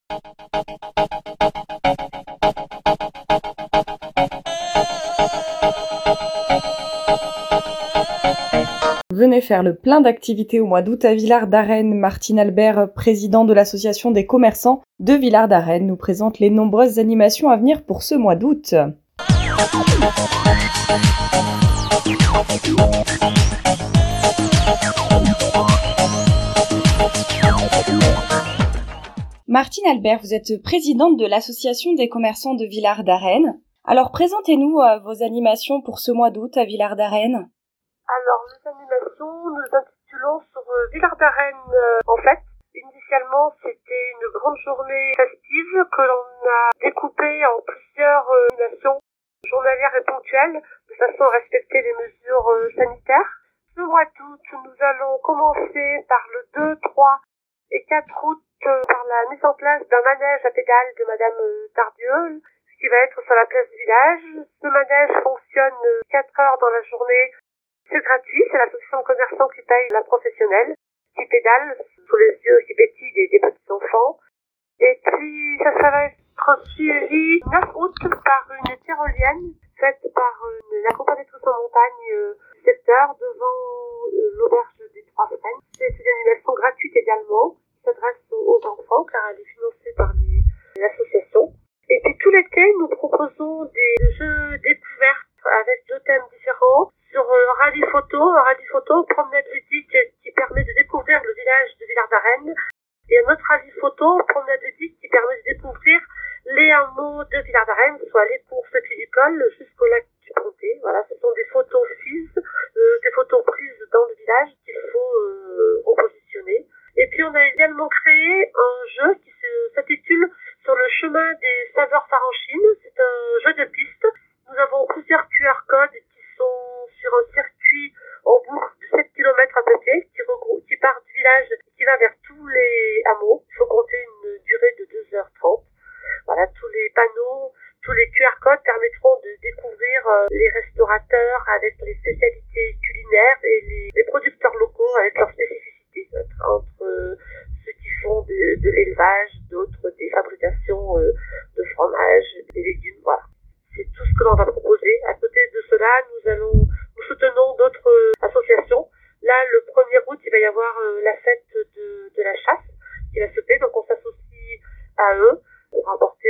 Venez faire le plein d'activités au mois d'août à Villard-d'Arrennes. Martine Albert, président de l'association des commerçants de Villard-d'Arrennes, nous présente les nombreuses animations à venir pour ce mois d'août. Martine Albert, vous êtes présidente de l'association des commerçants de Villard-d'Arrennes. Alors présentez-nous vos animations pour ce mois d'août à Villard-d'Arrennes. Alors, les animations, nous intitulons sur Villard-d'Arrennes. En fait, initialement, c'était une grande journée festive que l'on a découpée en plusieurs animations journalières et ponctuelles, de façon à respecter les mesures sanitaires. Ce mois d'août, nous allons commencer par le 2, 3 et 4 août par la mise en place d'un manège à pédales de Madame Tardieu, qui va être sur la place du village. Ce manège fonctionne 4 heures dans la journée. C'est gratuit, c'est l'association de commerçants qui paye la professionnelle, qui pédale sous les yeux aussi petits des petits enfants. Et puis, ça va être suivi 9 août par une tyrolienne faite par une accompagnatrice en montagne du secteur devant l'auberge des Trois Frênes. C'est une animation gratuite également, qui s'adresse aux enfants car elle est financée par l'association. Et puis tout l'été, nous proposons des jeux découvertes avec 2 thèmes différents. Sur rallye photo, promenade ludique qui permet de découvrir le village de Villard-d'Arrennes, et un autre rallye photo, promenade ludique qui permet de découvrir les hameaux de Villard-d'Arrennes, soit les courses viticoles jusqu'au lac du Pontet. Voilà, ce sont des photos fixes, des photos prises dans le village qu'il faut repositionner. Et puis on a également créé un jeu qui s'intitule Sur le chemin des saveurs faranchines. C'est un jeu de piste. Nous avons plusieurs QR codes qui sont sur un circuit en boucle de 7 km à côté, qui part du village et qui va vers tous les hameaux. Il faut compter une durée de 2h30. Voilà, tous les panneaux, tous les QR codes permettront de découvrir les restaurateurs avec les spécialités culinaires et les producteurs locaux avec leurs spécificités, entre ceux qui font de l'élevage, d'autres des fabrications de fromage, des légumes, voilà. C'est tout ce que l'on va proposer. À côté de cela, nous soutenons d'autres associations. Là, le 1er août, il va y avoir la fête de la chasse qui va se faire. Donc, on s'associe à eux pour apporter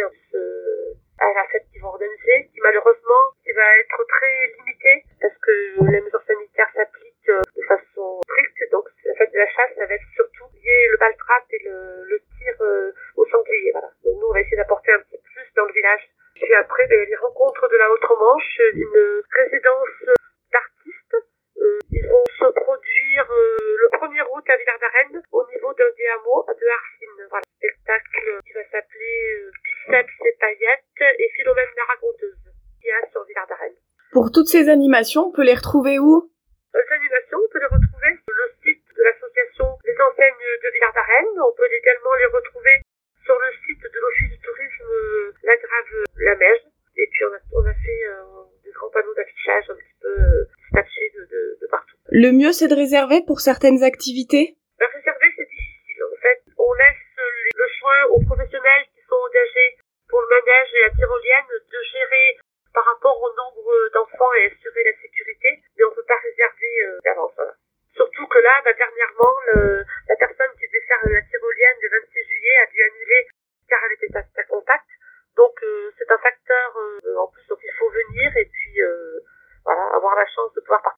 à la fête qu'ils vont organiser, qui malheureusement, qui va être très limitée parce que les mesures sanitaires s'appliquent de façon stricte. Donc, la fête de la chasse, ça va être surtout lié le bal-trap et le tir au sanglier. Voilà. Donc, nous, on va essayer d'apporter un petit plus dans le village. Puis après, les rencontres de la Haute-Manche, une résidence d'artistes. Ils vont se produire le 1er août à Villard-d'Arrennes, au niveau d'un des hameaux de Harcines. Voilà, spectacle qui va s'appeler Biceps et paillettes et Philomène la raconteuse, qui est sur Villard-d'Arrennes. Pour toutes ces animations, on peut les retrouver où ? Les animations, on peut les retrouver sur le site de l'association Les Enseignes de Villard-d'Arrennes. On peut également les retrouver sur le site de l'Office du tourisme La Grave-la-Mège. Et puis on a fait des grands panneaux d'affichage un petit peu dispatchés de partout. Le mieux, c'est de réserver pour certaines activités ? Réserver, c'est difficile. En fait, on laisse le soin aux professionnels qui sont engagés pour le manège et la tyrolienne de gérer par rapport au nombre d'enfants et assurer la sécurité, mais on ne peut pas réserver d'avance. Voilà. Surtout que là, dernièrement, la personne qui devait faire la tyrolienne le 26 juillet a dû annuler car elle était à contact. Donc c'est un facteur en plus, donc il faut venir et puis voilà, avoir la chance de pouvoir participer.